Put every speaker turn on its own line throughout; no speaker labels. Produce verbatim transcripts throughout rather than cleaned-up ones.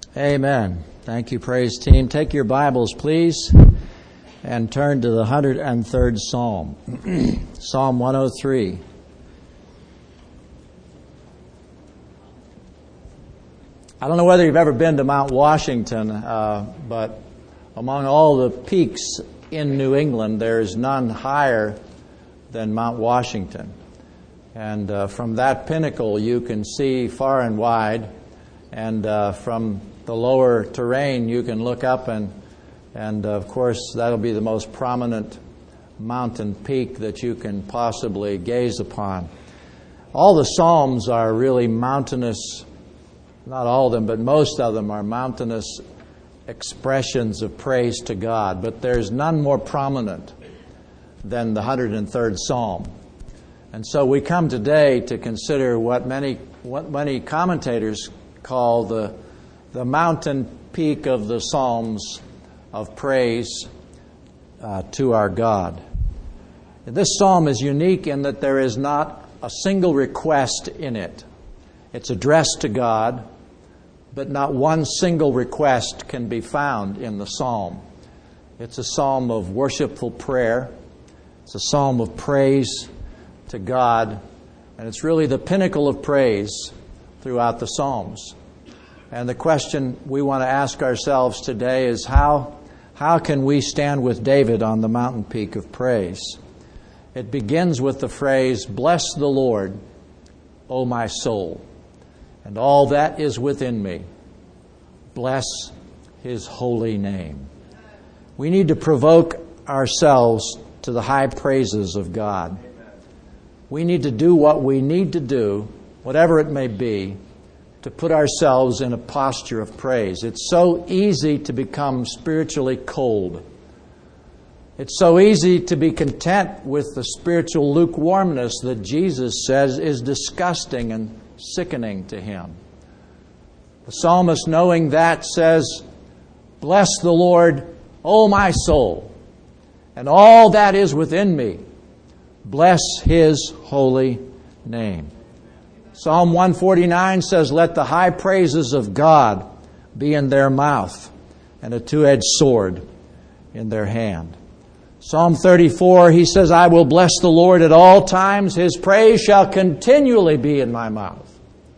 Amen. Thank you, praise team. Take your Bibles, please, and turn to the one hundred third Psalm. Psalm one oh three. I don't know whether you've ever been to Mount Washington, uh, but among all the peaks in New England, there is none higher than Mount Washington. And uh, from that pinnacle, you can see far and wide, and uh, from the lower terrain, you can look up, and, and uh, of course, that'll be the most prominent mountain peak that you can possibly gaze upon. All the Psalms are really mountainous, not all of them, but most of them are mountainous expressions of praise to God. But there's none more prominent than the one hundred third Psalm. And so we come today to consider what many what many commentators call the the mountain peak of the Psalms of praise uh, to our God. This psalm is unique in that there is not a single request in it. It's addressed to God, but not one single request can be found in the psalm. It's a psalm of worshipful prayer. It's a psalm of praise to God, and it's really the pinnacle of praise throughout the Psalms. And the question we want to ask ourselves today is how, how can we stand with David on the mountain peak of praise? It begins with the phrase, "Bless the Lord, O my soul, and all that is within me. Bless His holy name." We need to provoke ourselves to the high praises of God. We need to do what we need to do, whatever it may be, to put ourselves in a posture of praise. It's so easy to become spiritually cold. It's so easy to be content with the spiritual lukewarmness that Jesus says is disgusting and sickening to Him. The psalmist, knowing that, says, "Bless the Lord, O my soul, and all that is within me. Bless His holy name." Psalm one forty-nine says, "Let the high praises of God be in their mouth, and a two-edged sword in their hand." Psalm thirty-four, he says, "I will bless the Lord at all times. His praise shall continually be in my mouth."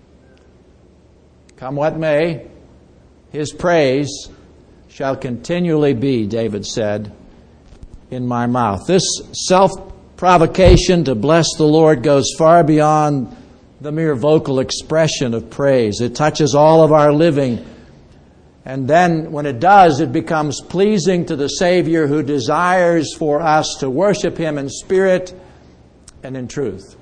Come what may, His praise shall continually be, David said, in my mouth. This self-provocation to bless the Lord goes far beyond the mere vocal expression of praise. It touches all of our living. And then when it does, it becomes pleasing to the Savior who desires for us to worship Him in spirit and in truth.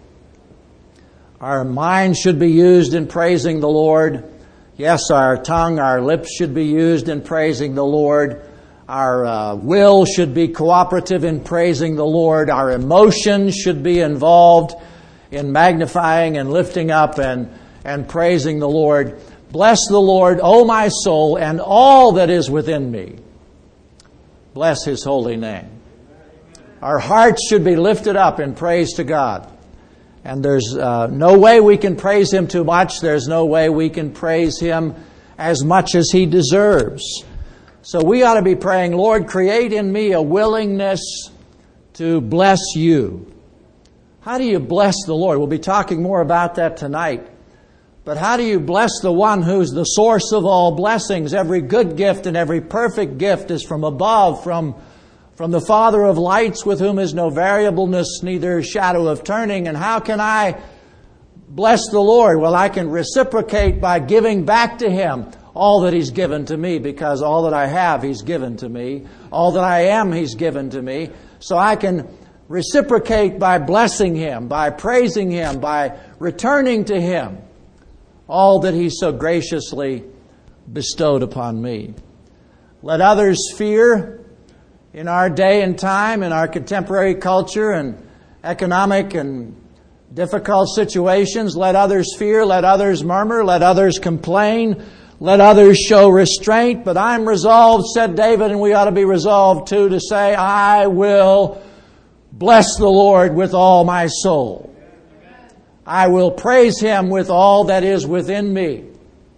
Our mind should be used in praising the Lord. Yes, our tongue, our lips should be used in praising the Lord. Our uh, will should be cooperative in praising the Lord. Our emotions should be involved in magnifying and lifting up and, and praising the Lord. Bless the Lord, O my soul, and all that is within me. Bless His holy name. Our hearts should be lifted up in praise to God. And there's uh, no way we can praise Him too much. There's no way we can praise Him as much as He deserves. So we ought to be praying, "Lord, create in me a willingness to bless You." How do you bless the Lord? We'll be talking more about that tonight. But how do you bless the one who's the source of all blessings? Every good gift and every perfect gift is from above, from, from the Father of lights, with whom is no variableness, neither shadow of turning. And how can I bless the Lord? Well, I can reciprocate by giving back to Him all that He's given to me, because all that I have He's given to me. All that I am He's given to me. So I can reciprocate by blessing Him, by praising Him, by returning to Him all that He's so graciously bestowed upon me. Let others fear in our day and time, in our contemporary culture and economic and difficult situations. Let others fear, let others murmur, let others complain, let others show restraint. But I'm resolved, said David, and we ought to be resolved too, to say, "I will bless the Lord with all my soul. I will praise Him with all that is within me.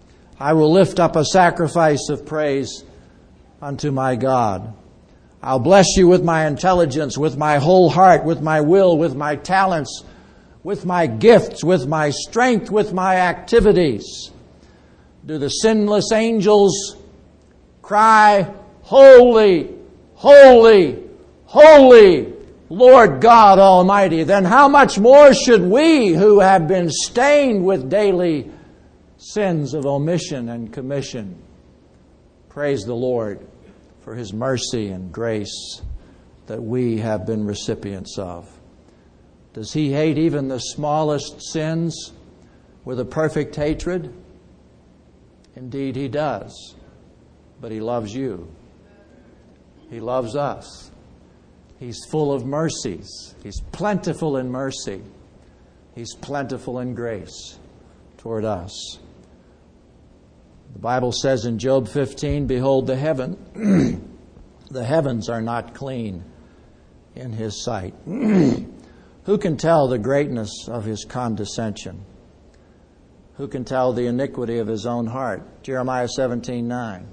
I will lift up a sacrifice of praise unto my God. I'll bless you with my intelligence, with my whole heart, with my will, with my talents, with my gifts, with my strength, with my activities. Do the sinless angels cry, holy, holy, holy, Lord God Almighty? Then how much more should we, who have been stained with daily sins of omission and commission, praise the Lord for His mercy and grace that we have been recipients of. Does He hate even the smallest sins with a perfect hatred? Indeed, He does. But He loves you. He loves us. He's full of mercies. He's plentiful in mercy. He's plentiful in grace toward us. The Bible says in Job fifteen, behold, the heaven, the heavens are not clean in His sight. Who can tell the greatness of His condescension? Who can tell the iniquity of His own heart? Jeremiah seventeen nine.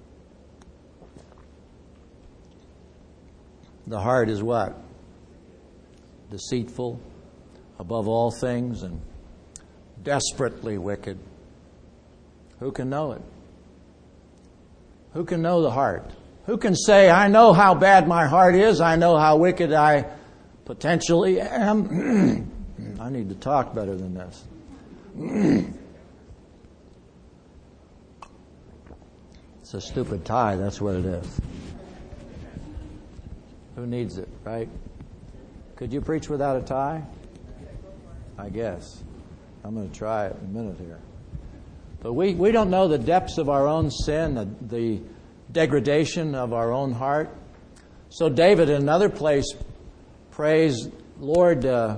The heart is what? Deceitful above all things and desperately wicked. Who can know it? Who can know the heart? Who can say, I know how bad my heart is. I know how wicked I potentially am. I need to talk better than this. It's a stupid tie, that's what it is. Who needs it, right? Could you preach without a tie? I guess. I'm going to try it in a minute here. But we, we don't know the depths of our own sin, the, the degradation of our own heart. So David in another place prays, Lord, uh,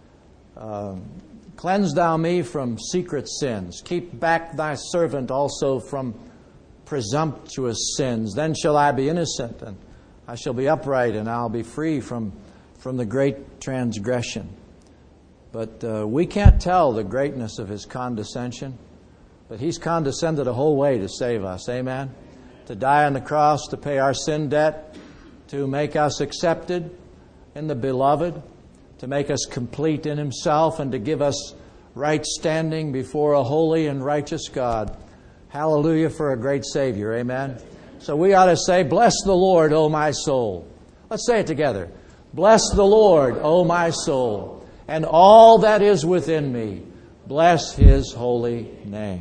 uh, cleanse thou me from secret sins. Keep back thy servant also from presumptuous sins. Then shall I be innocent, and I shall be upright, and I'll be free from, from the great transgression. But uh, we can't tell the greatness of His condescension. But He's condescended a whole way to save us. Amen? To die on the cross, to pay our sin debt, to make us accepted in the Beloved, to make us complete in Himself, and to give us right standing before a holy and righteous God. Hallelujah for a great Savior. Amen? So we ought to say, bless the Lord, O my soul. Let's say it together. Bless the Lord, O my soul, and all that is within me. Bless His holy name.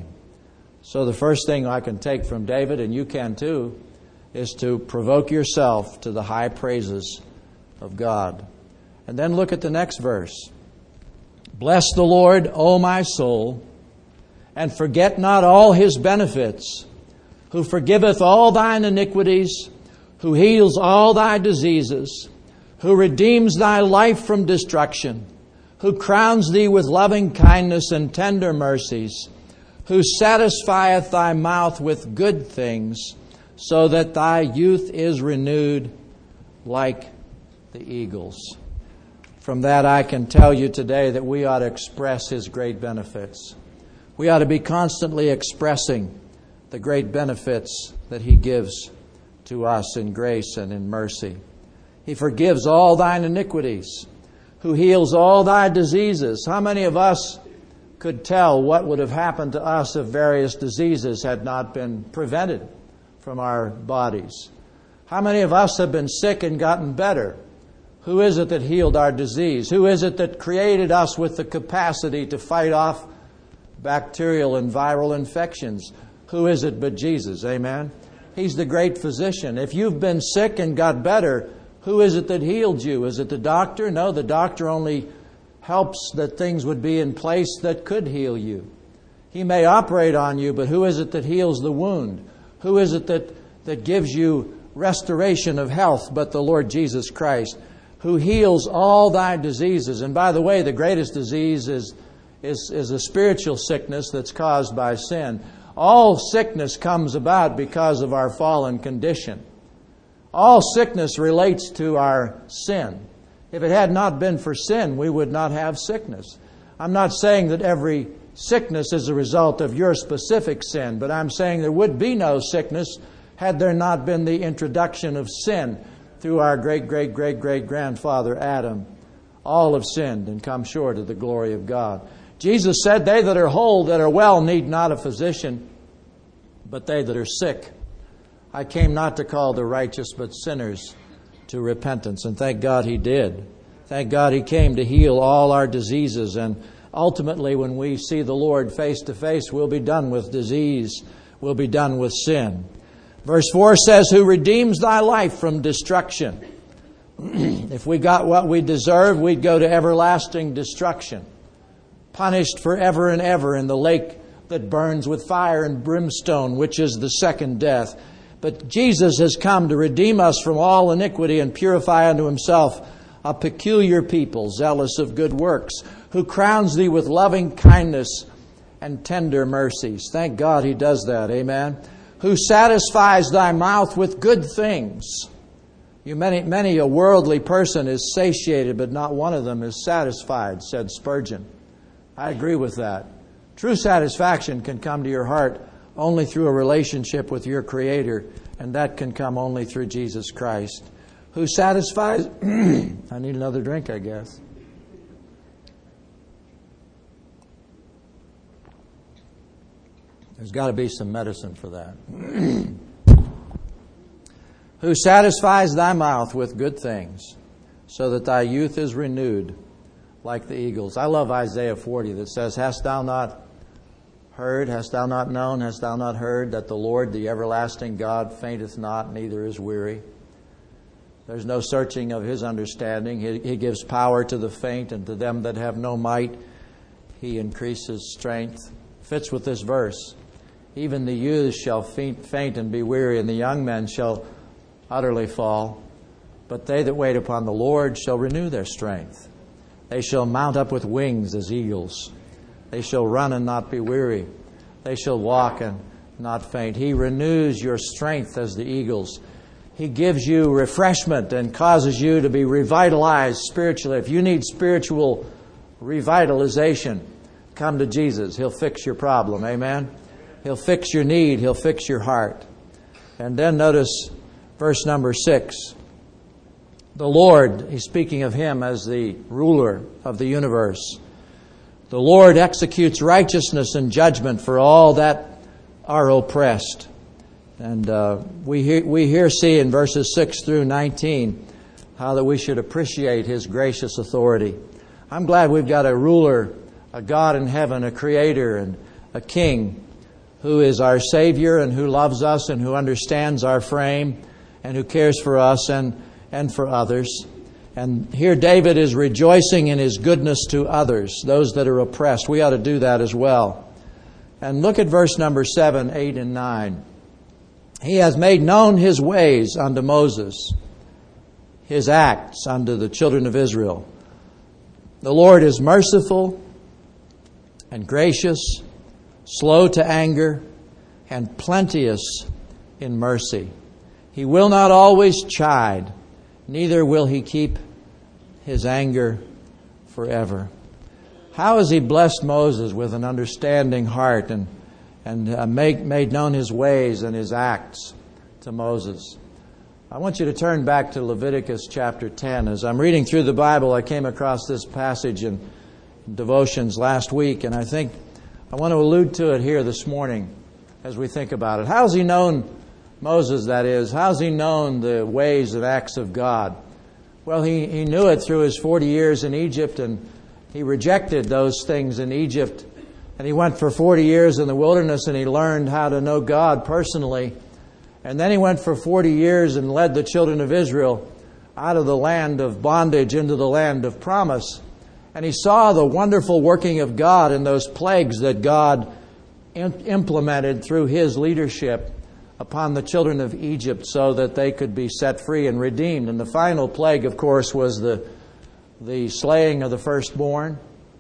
So the first thing I can take from David, and you can too, is to provoke yourself to the high praises of God. And then look at the next verse. Bless the Lord, O my soul, and forget not all His benefits, who forgiveth all thine iniquities, who heals all thy diseases, who redeems thy life from destruction, who crowns thee with loving kindness and tender mercies, who satisfieth thy mouth with good things, so that thy youth is renewed like the eagles. From that I can tell you today that we ought to express His great benefits. We ought to be constantly expressing the great benefits that He gives to us in grace and in mercy. He forgives all thine iniquities, who heals all thy diseases. How many of us could tell what would have happened to us if various diseases had not been prevented from our bodies? How many of us have been sick and gotten better? Who is it that healed our disease? Who is it that created us with the capacity to fight off bacterial and viral infections? Who is it but Jesus? Amen? He's the great physician. If you've been sick and got better, who is it that healed you? Is it the doctor? No, the doctor only helps that things would be in place that could heal you. He may operate on you, but who is it that heals the wound? Who is it that, that gives you restoration of health but the Lord Jesus Christ, who heals all thy diseases? And by the way, the greatest disease is, is, is a spiritual sickness that's caused by sin. All sickness comes about because of our fallen condition. All sickness relates to our sin. If it had not been for sin, we would not have sickness. I'm not saying that every Sickness is a result of your specific sin, but I'm saying there would be no sickness had there not been the introduction of sin through our great-great-great-great-grandfather Adam. All have sinned and come short of the glory of God. Jesus said, they that are whole, that are well, need not a physician, but they that are sick. I came not to call the righteous, but sinners to repentance. And thank God He did. Thank God He came to heal all our diseases. And ultimately, when we see the Lord face to face, we'll be done with disease. We'll be done with sin. Verse four says, who redeems thy life from destruction. If we got what we deserved, we'd go to everlasting destruction. Punished forever and ever in the lake that burns with fire and brimstone, which is the second death. But Jesus has come to redeem us from all iniquity and purify unto Himself a peculiar people, zealous of good works, who crowns thee with loving kindness and tender mercies. Thank God He does that. Amen. Who satisfies thy mouth with good things. You many, many a worldly person is satiated, but not one of them is satisfied, said Spurgeon. I agree with that. True satisfaction can come to your heart only through a relationship with your Creator, and that can come only through Jesus Christ, who satisfies... I need another drink, I guess. There's got to be some medicine for that. Who satisfies thy mouth with good things, so that thy youth is renewed like the eagles. I love Isaiah forty that says, hast thou not heard, hast thou not known, hast thou not heard, that the Lord, the everlasting God, fainteth not, neither is weary. There's no searching of His understanding. He, he gives power to the faint, and to them that have no might, He increases strength. Fits with this verse. Even the youths shall faint and be weary, and the young men shall utterly fall. But they that wait upon the Lord shall renew their strength. They shall mount up with wings as eagles. They shall run and not be weary. They shall walk and not faint. He renews your strength as the eagles. He gives you refreshment and causes you to be revitalized spiritually. If you need spiritual revitalization, come to Jesus. He'll fix your problem. Amen? He'll fix your need. He'll fix your heart. And then notice verse number six. The Lord, he's speaking of Him as the ruler of the universe. The Lord executes righteousness and judgment for all that are oppressed. And uh, we hear, we here see in verses six through nineteen how that we should appreciate His gracious authority. I'm glad we've got a ruler, a God in heaven, a creator and a king who is our Savior and who loves us and who understands our frame and who cares for us and, and for others. And here David is rejoicing in His goodness to others, those that are oppressed. We ought to do that as well. And look at verse number seven, eight, and nine. He has made known His ways unto Moses, His acts unto the children of Israel. The Lord is merciful and gracious, slow to anger, and plenteous in mercy. He will not always chide, neither will He keep His anger forever. How has He blessed Moses with an understanding heart and, and uh, make, made known His ways and His acts to Moses? I want you to turn back to Leviticus chapter ten. As I'm reading through the Bible, I came across this passage in devotions last week, and I think I want to allude to it here this morning as we think about it. How's He known Moses, that is? How's he known the ways and acts of God? Well, he, he knew it through his forty years in Egypt, and he rejected those things in Egypt. And he went for forty years in the wilderness, and he learned how to know God personally. And then he went for forty years and led the children of Israel out of the land of bondage into the land of promise. And he saw the wonderful working of God in those plagues that God implemented through His leadership upon the children of Egypt so that they could be set free and redeemed. And the final plague, of course, was the, the slaying of the firstborn.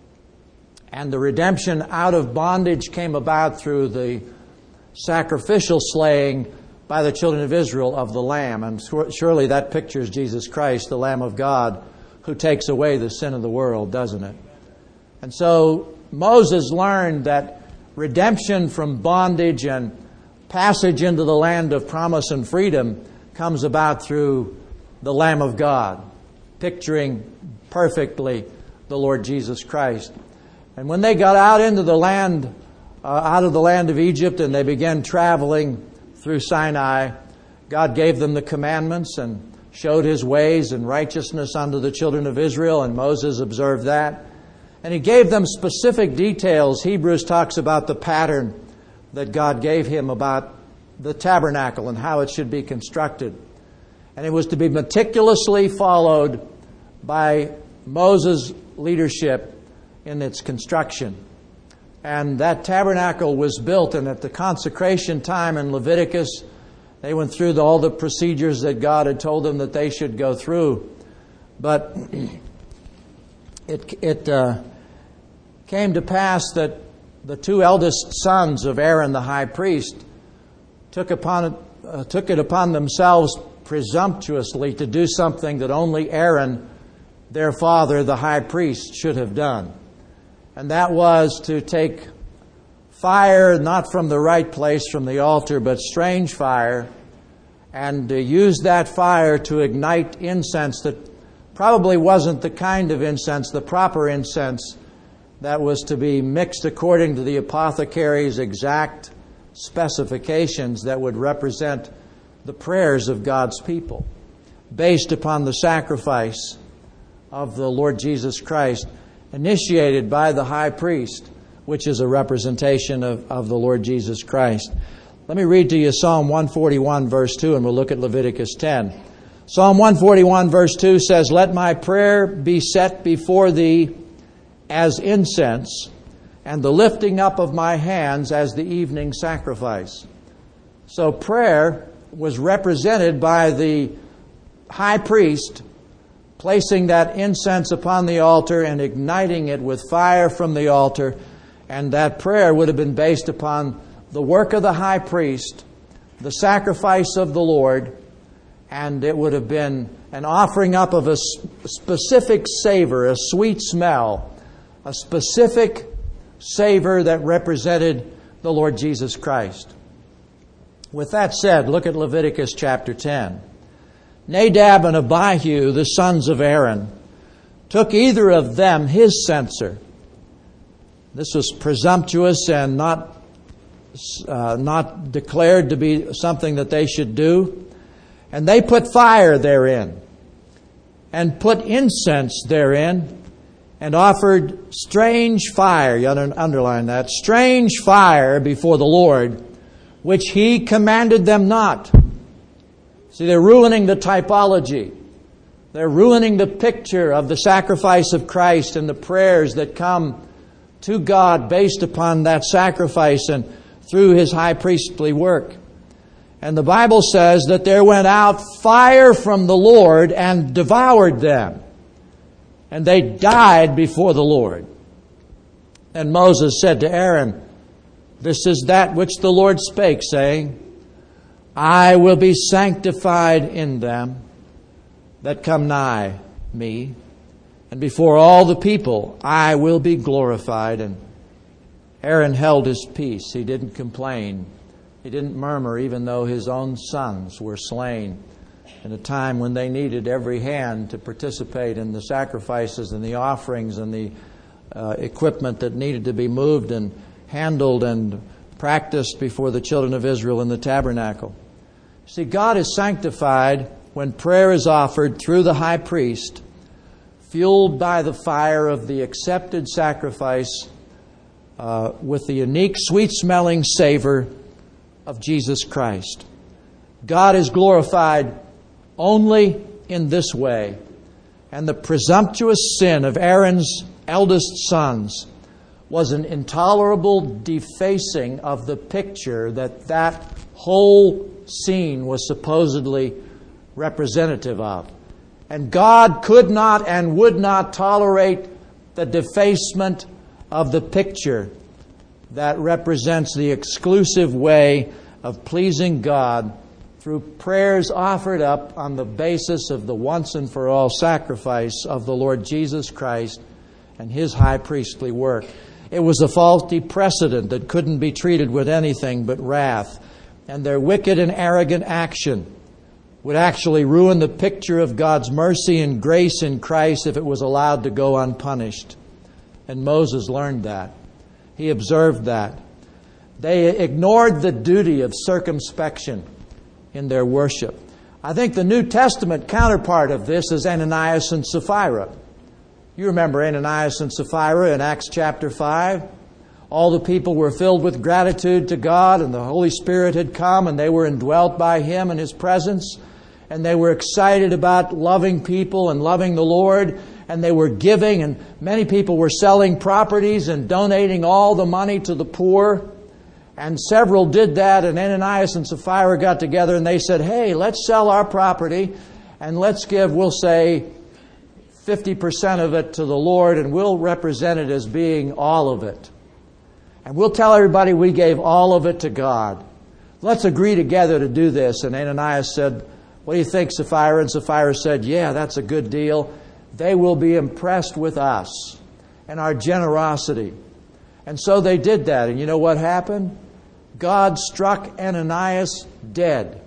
And the redemption out of bondage came about through the sacrificial slaying by the children of Israel of the Lamb. And surely that pictures Jesus Christ, the Lamb of God, who takes away the sin of the world, doesn't it? And so Moses learned that redemption from bondage and passage into the land of promise and freedom comes about through the Lamb of God, picturing perfectly the Lord Jesus Christ. And when they got out into the land, uh, out of the land of Egypt, and they began traveling through Sinai, God gave them the commandments and showed His ways and righteousness unto the children of Israel, and Moses observed that. And He gave them specific details. Hebrews talks about the pattern that God gave him about the tabernacle and how it should be constructed. And it was to be meticulously followed by Moses' leadership in its construction. And that tabernacle was built, and at the consecration time in Leviticus, they went through the, all the procedures that God had told them that they should go through. But it, it uh, came to pass that the two eldest sons of Aaron the high priest took upon uh, took it upon themselves presumptuously to do something that only Aaron, their father, the high priest, should have done. And that was to take fire, not from the right place, from the altar, but strange fire, and to use that fire to ignite incense that probably wasn't the kind of incense, the proper incense, that was to be mixed according to the apothecary's exact specifications that would represent the prayers of God's people, based upon the sacrifice of the Lord Jesus Christ, initiated by the high priest, which is a representation of, of the Lord Jesus Christ. Let me read to you Psalm one forty-one, verse two, and we'll look at Leviticus ten. Psalm one forty-one, verse two says, "Let my prayer be set before thee as incense, and the lifting up of my hands as the evening sacrifice." So prayer was represented by the high priest placing that incense upon the altar and igniting it with fire from the altar. And that prayer would have been based upon the work of the high priest, the sacrifice of the Lord, and it would have been an offering up of a specific savor, a sweet smell, a specific savor that represented the Lord Jesus Christ. With that said, look at Leviticus chapter ten. Nadab and Abihu, the sons of Aaron, took either of them his censer. This was presumptuous and not, uh, not declared to be something that they should do. And they put fire therein, and put incense therein, and offered strange fire, you underline that, strange fire before the Lord, which He commanded them not. See, they're ruining the typology. They're ruining the picture of the sacrifice of Christ and the prayers that come to God based upon that sacrifice and through His high priestly work. And the Bible says that there went out fire from the Lord and devoured them. And they died before the Lord. And Moses said to Aaron, "This is that which the Lord spake, saying, I will be sanctified in them that come nigh me, and before all the people I will be glorified." And Aaron held his peace. He didn't complain. He didn't murmur, even though his own sons were slain in a time when they needed every hand to participate in the sacrifices and the offerings and the uh, equipment that needed to be moved and handled and practiced before the children of Israel in the tabernacle. See, God is sanctified when prayer is offered through the high priest, fueled by the fire of the accepted sacrifice uh, with the unique sweet-smelling savor of Jesus Christ. God is glorified only in this way. And the presumptuous sin of Aaron's eldest sons was an intolerable defacing of the picture that that whole scene was supposedly representative of. And God could not and would not tolerate the defacement of the picture that represents the exclusive way of pleasing God through prayers offered up on the basis of the once and for all sacrifice of the Lord Jesus Christ and His high priestly work. It was a faulty precedent that couldn't be treated with anything but wrath. And their wicked and arrogant action would actually ruin the picture of God's mercy and grace in Christ if it was allowed to go unpunished. And Moses learned that. He observed that. They ignored the duty of circumspection in their worship. I think the New Testament counterpart of this is Ananias and Sapphira. You remember Ananias and Sapphira in Acts chapter five? All the people were filled with gratitude to God, and the Holy Spirit had come, and they were indwelt by Him and His presence. And they were excited about loving people and loving the Lord. And they were giving, and many people were selling properties and donating all the money to the poor. And several did that, and Ananias and Sapphira got together and they said, hey, let's sell our property and let's give, we'll say, fifty percent of it to the Lord, and we'll represent it as being all of it. And we'll tell everybody we gave all of it to God. Let's agree together to do this. And Ananias said, what do you think, Sapphira? And Sapphira said, yeah, that's a good deal. They will be impressed with us and our generosity. And so they did that. And you know what happened? God struck Ananias dead.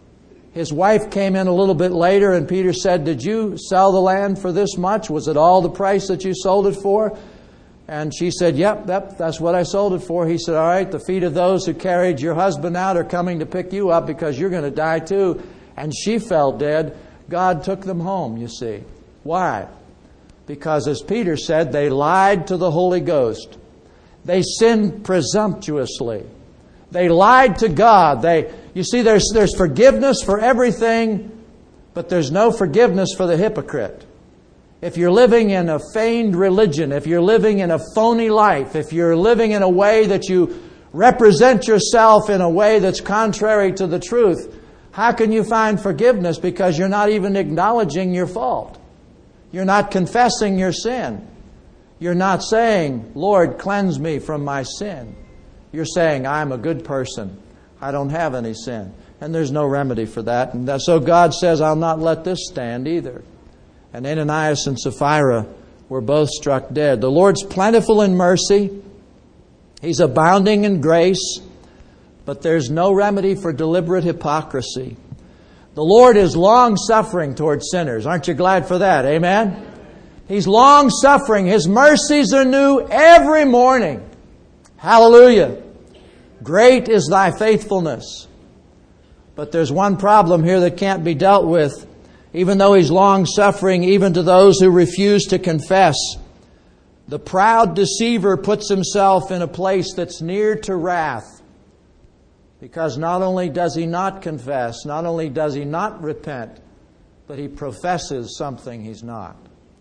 His wife came in a little bit later, and Peter said, did you sell the land for this much? Was it all the price that you sold it for? And she said, yep, yep, that's what I sold it for. He said, all right, the feet of those who carried your husband out are coming to pick you up because you're going to die too. And she fell dead. God took them home, you see. Why? Because as Peter said, they lied to the Holy Ghost. They sinned presumptuously. They lied to God. They, you see, there's, there's forgiveness for everything, but there's no forgiveness for the hypocrite. If you're living in a feigned religion, if you're living in a phony life, if you're living in a way that you represent yourself in a way that's contrary to the truth, how can you find forgiveness? Because you're not even acknowledging your fault. You're not confessing your sin. You're not saying, Lord, cleanse me from my sin. You're saying, I'm a good person. I don't have any sin. And there's no remedy for that. And that, so God says, I'll not let this stand either. And Ananias and Sapphira were both struck dead. The Lord's plentiful in mercy. He's abounding in grace. But there's no remedy for deliberate hypocrisy. The Lord is long-suffering toward sinners. Aren't you glad for that? Amen? He's long-suffering. His mercies are new every morning. Hallelujah. Great is thy faithfulness. But there's one problem here that can't be dealt with. Even though He's long-suffering, even to those who refuse to confess, the proud deceiver puts himself in a place that's near to wrath. Because not only does he not confess, not only does he not repent, but he professes something he's not.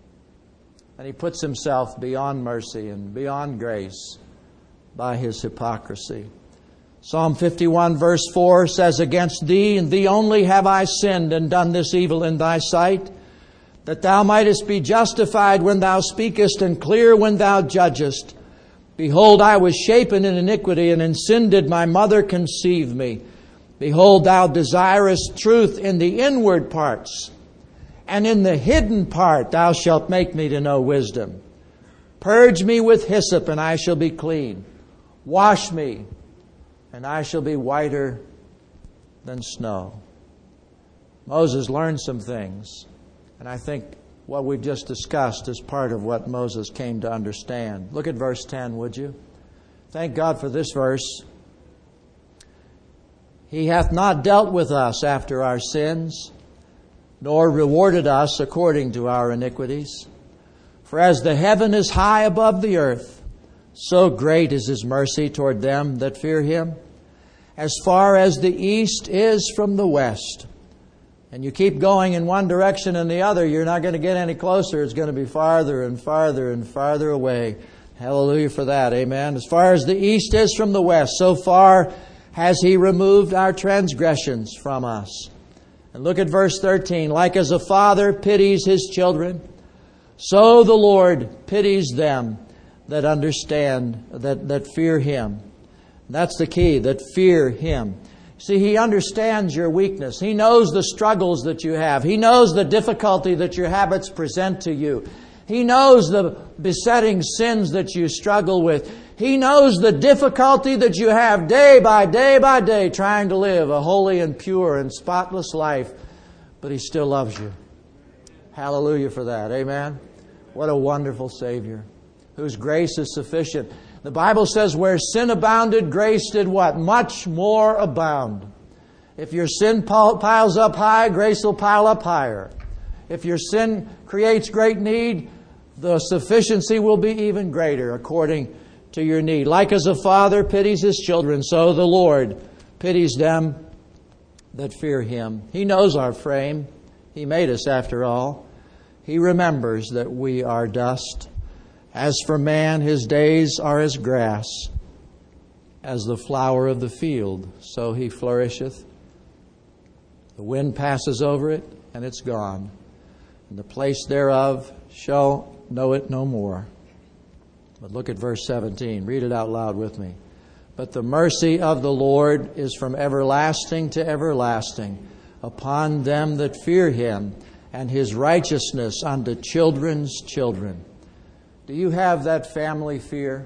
And he puts himself beyond mercy and beyond grace by his hypocrisy. Psalm fifty-one verse four says, against thee and thee only have I sinned and done this evil in thy sight, that thou mightest be justified when thou speakest and clear when thou judgest. Behold, I was shapen in iniquity, and in sin did my mother conceive me. Behold, thou desirest truth in the inward parts, and in the hidden part thou shalt make me to know wisdom. Purge me with hyssop, and I shall be clean. Wash me, and I shall be whiter than snow. Moses learned some things, and I think what we've just discussed is part of what Moses came to understand. Look at verse ten, would you? Thank God for this verse. He hath not dealt with us after our sins, nor rewarded us according to our iniquities. For as the heaven is high above the earth, so great is His mercy toward them that fear Him. As far as the east is from the west. And you keep going in one direction and the other, you're not going to get any closer. It's going to be farther and farther and farther away. Hallelujah for that. Amen. As far as the east is from the west, so far has He removed our transgressions from us. And look at verse thirteen. Like as a father pities his children, so the Lord pities them that understand, that, that fear Him. That's the key, that fear Him. See, He understands your weakness. He knows the struggles that you have. He knows the difficulty that your habits present to you. He knows the besetting sins that you struggle with. He knows the difficulty that you have day by day by day trying to live a holy and pure and spotless life. But He still loves you. Hallelujah for that. Amen. What a wonderful Savior, whose grace is sufficient. The Bible says, where sin abounded, grace did what? Much more abound. If your sin piles up high, grace will pile up higher. If your sin creates great need, the sufficiency will be even greater according to your need. Like as a father pities his children, so the Lord pities them that fear Him. He knows our frame. He made us after all. He remembers that we are dust. As for man, his days are as grass, as the flower of the field, so he flourisheth. The wind passes over it, and it's gone, and the place thereof shall know it no more. But look at verse seventeen. Read it out loud with me. But the mercy of the Lord is from everlasting to everlasting upon them that fear Him, and His righteousness unto children's children. Do you have that family fear?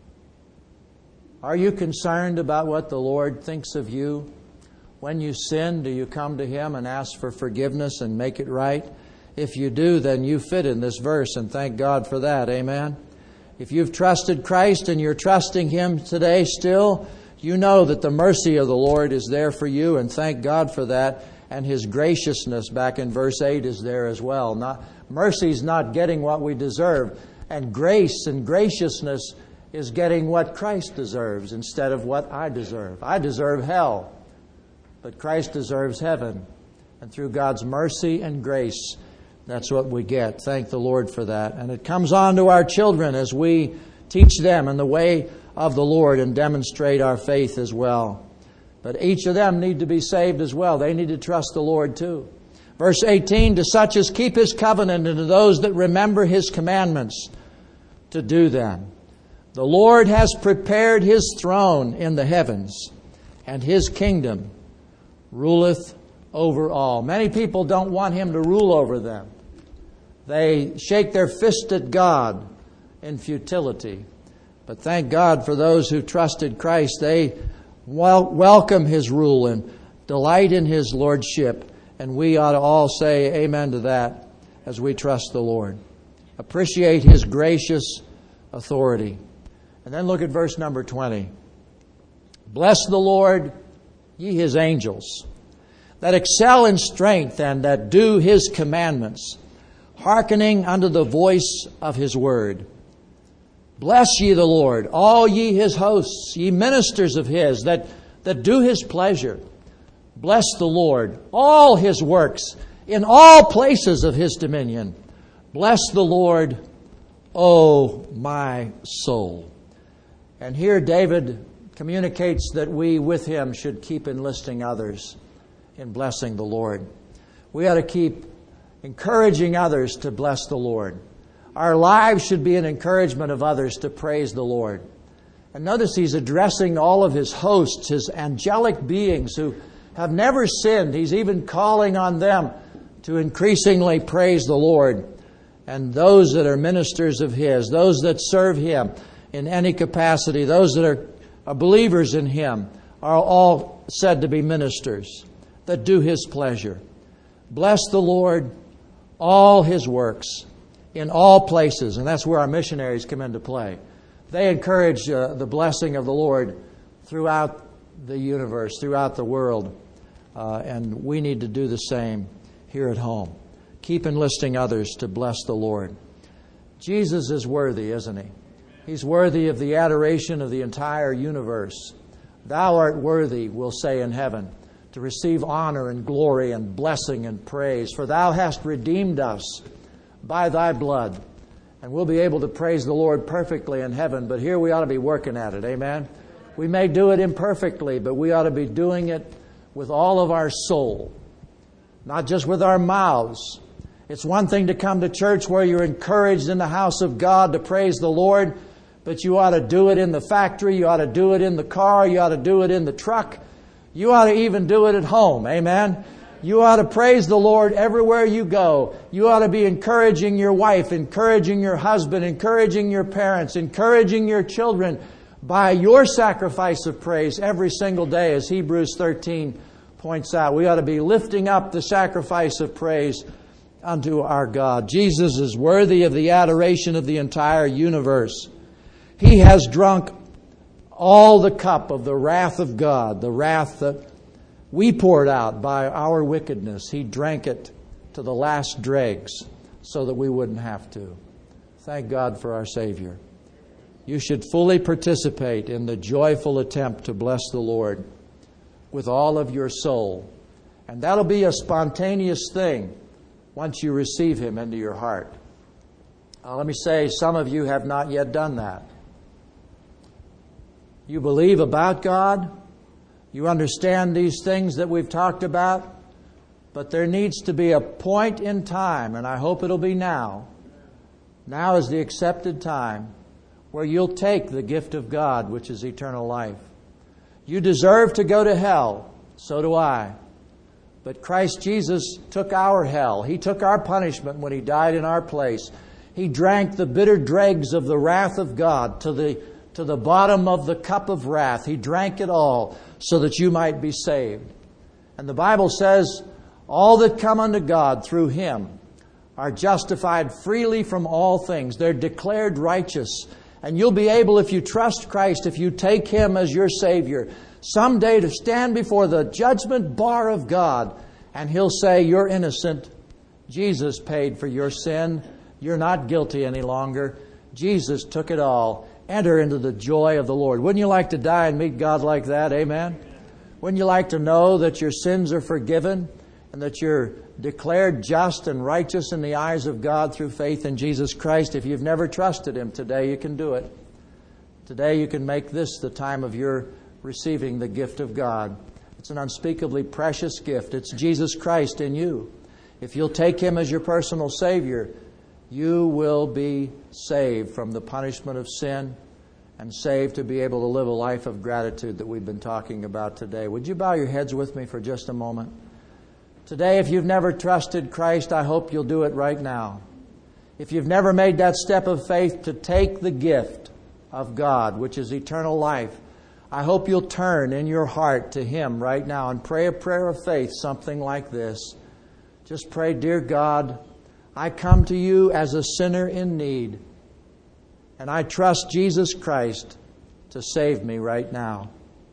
Are you concerned about what the Lord thinks of you? When you sin, do you come to Him and ask for forgiveness and make it right? If you do, then you fit in this verse, and thank God for that. Amen. If you've trusted Christ and you're trusting Him today still, you know that the mercy of the Lord is there for you, and thank God for that. And His graciousness, back in verse eight, is there as well. Not, mercy's not getting what we deserve, and grace and graciousness is getting what Christ deserves instead of what I deserve. I deserve hell, but Christ deserves heaven. And through God's mercy and grace, that's what we get. Thank the Lord for that. And it comes on to our children as we teach them in the way of the Lord and demonstrate our faith as well. But each of them need to be saved as well. They need to trust the Lord too. Verse eighteen, to such as keep His covenant, and to those that remember His commandments to do them. The Lord has prepared His throne in the heavens, and His kingdom ruleth over all. Many people don't want Him to rule over them. They shake their fist at God in futility. But thank God for those who trusted Christ. They wel- welcome His rule and delight in His lordship. And we ought to all say amen to that as we trust the Lord. Appreciate His gracious authority. And then look at verse number twenty. Bless the Lord, ye His angels, that excel in strength and that do His commandments, hearkening unto the voice of His word. Bless ye the Lord, all ye His hosts, ye ministers of His, that, that do His pleasure. Bless the Lord, all His works, in all places of His dominion. Bless the Lord, O my soul. And here David communicates that we with him should keep enlisting others in blessing the Lord. We ought to keep encouraging others to bless the Lord. Our lives should be an encouragement of others to praise the Lord. And notice he's addressing all of his hosts, his angelic beings who have never sinned. He's even calling on them to increasingly praise the Lord. And those that are ministers of His, those that serve Him in any capacity, those that are, are believers in Him, are all said to be ministers that do His pleasure. Bless the Lord, all His works, in all places. And that's where our missionaries come into play. They encourage uh, the blessing of the Lord throughout the universe, throughout the world. Uh, and we need to do the same here at home. Keep enlisting others to bless the Lord. Jesus is worthy, isn't He? He's worthy of the adoration of the entire universe. Thou art worthy, we'll say in heaven, to receive honor and glory and blessing and praise. For Thou hast redeemed us by Thy blood. And we'll be able to praise the Lord perfectly in heaven, but here we ought to be working at it. Amen? We may do it imperfectly, but we ought to be doing it with all of our soul, not just with our mouths. It's one thing to come to church where you're encouraged in the house of God to praise the Lord, but you ought to do it in the factory, you ought to do it in the car, you ought to do it in the truck, you ought to even do it at home. Amen? You ought to praise the Lord everywhere you go. You ought to be encouraging your wife, encouraging your husband, encouraging your parents, encouraging your children by your sacrifice of praise every single day, as Hebrews thirteen points out. We ought to be lifting up the sacrifice of praise unto our God. Jesus is worthy of the adoration of the entire universe. He has drunk all the cup of the wrath of God, the wrath that we poured out by our wickedness. He drank it to the last dregs so that we wouldn't have to. Thank God for our Savior. You should fully participate in the joyful attempt to bless the Lord with all of your soul. And that'll be a spontaneous thing once you receive Him into your heart. Now, let me say, some of you have not yet done that. You believe about God. You understand these things that we've talked about. But there needs to be a point in time, and I hope it'll be now. Now is the accepted time where you'll take the gift of God, which is eternal life. You deserve to go to hell. So do I. But Christ Jesus took our hell. He took our punishment when He died in our place. He drank the bitter dregs of the wrath of God to the, to the bottom of the cup of wrath. He drank it all so that you might be saved. And the Bible says, all that come unto God through Him are justified freely from all things. They're declared righteous. And you'll be able, if you trust Christ, if you take Him as your Savior, someday to stand before the judgment bar of God, and He'll say, you're innocent. Jesus paid for your sin. You're not guilty any longer. Jesus took it all. Enter into the joy of the Lord. Wouldn't you like to die and meet God like that? Amen? Wouldn't you like to know that your sins are forgiven and that you're declared just and righteous in the eyes of God through faith in Jesus Christ? If you've never trusted Him, today you can do it. Today you can make this the time of your receiving the gift of God. It's an unspeakably precious gift. It's Jesus Christ in you. If you'll take Him as your personal Savior, you will be saved from the punishment of sin and saved to be able to live a life of gratitude that we've been talking about today. Would you bow your heads with me for just a moment? Today, if you've never trusted Christ, I hope you'll do it right now. If you've never made that step of faith to take the gift of God, which is eternal life, I hope you'll turn in your heart to Him right now and pray a prayer of faith, something like this. Just pray, dear God, I come to You as a sinner in need, and I trust Jesus Christ to save me right now.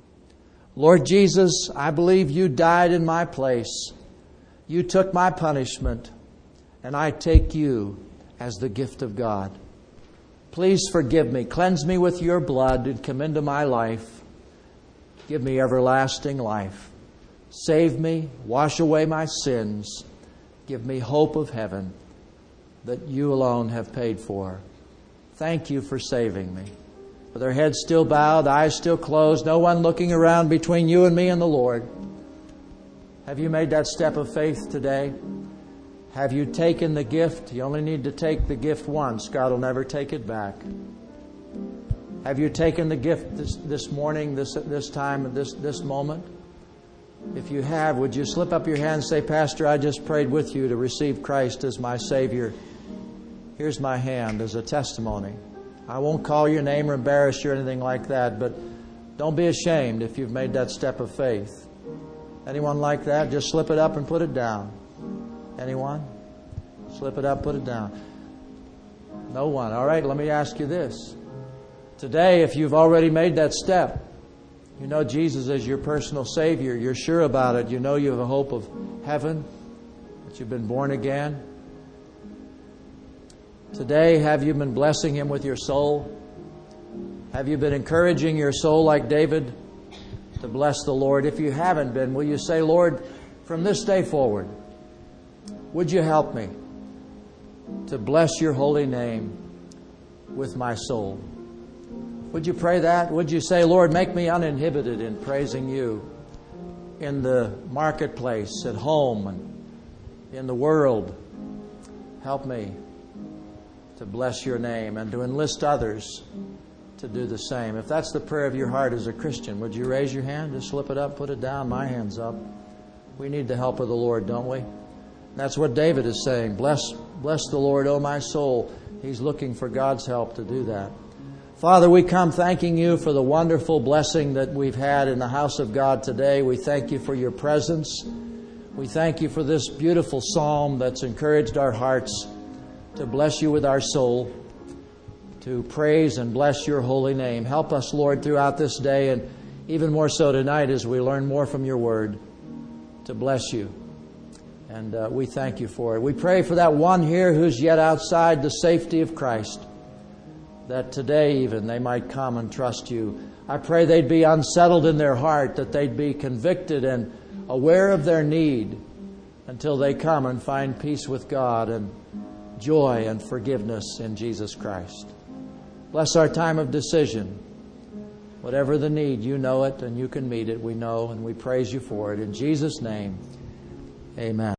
Lord Jesus, I believe You died in my place. You took my punishment, and I take You as the gift of God. Please forgive me. Cleanse me with Your blood and come into my life. Give me everlasting life. Save me. Wash away my sins. Give me hope of heaven that You alone have paid for. Thank You for saving me. With our heads still bowed, eyes still closed, no one looking around between you and me and the Lord. Have you made that step of faith today? Have you taken the gift? You only need to take the gift once. God will never take it back. Have you taken the gift this, this morning, this this time, this this moment? If you have, would you slip up your hand and say, Pastor, I just prayed with you to receive Christ as my Savior. Here's my hand as a testimony. I won't call your name or embarrass you or anything like that, but don't be ashamed if you've made that step of faith. Anyone like that? Just slip it up and put it down. Anyone? Slip it up, put it down. No one. All right, let me ask you this. Today, if you've already made that step, you know Jesus as your personal Savior, you're sure about it, you know you have a hope of heaven, that you've been born again. Today, have you been blessing Him with your soul? Have you been encouraging your soul like David to bless the Lord? If you haven't been, will you say, Lord, from this day forward, would You help me to bless Your holy name with my soul? Would you pray that? Would you say, Lord, make me uninhibited in praising You in the marketplace, at home, and in the world? Help me to bless Your name and to enlist others to do the same. If that's the prayer of your heart as a Christian, would you raise your hand? Just slip it up, put it down. My hand's up. We need the help of the Lord, don't we? That's what David is saying. Bless, bless the Lord, O my soul. He's looking for God's help to do that. Father, we come thanking you for the wonderful blessing that we've had in the house of God today. We thank you for your presence. We thank you for this beautiful psalm that's encouraged our hearts to bless you with our soul, to praise and bless your holy name. Help us, Lord, throughout this day, and even more so tonight as we learn more from your word, to bless you. And uh, we thank you for it. We pray for that one here who's yet outside the safety of Christ, that today even they might come and trust you. I pray they'd be unsettled in their heart, that they'd be convicted and aware of their need until they come and find peace with God and joy and forgiveness in Jesus Christ. Bless our time of decision. Whatever the need, you know it and you can meet it. We know and we praise you for it. In Jesus' name, amen.